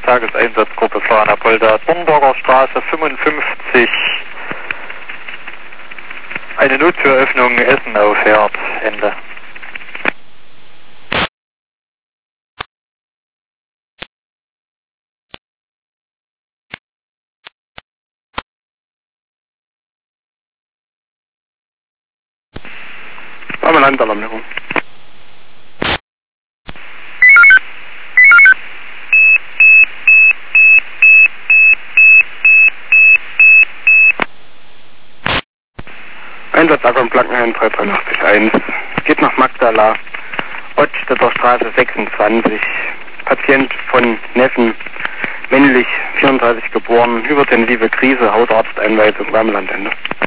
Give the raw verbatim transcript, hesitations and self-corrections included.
Tageseinsatzgruppe Fahrenapolda, Dornburger Straße fünfundfünfzig. Eine Nottüröffnung Essen aufhört. Ende. Einmal Landalarmierung. Einsatz Akon Blankenheim drei drei acht eins. Geht nach Magdala, Ottstädter Straße sechsundzwanzig. Patient von Neffen, männlich, vierunddreißig geboren, hypertensive Krise, Hausarzteinweisung, Wärmelandende.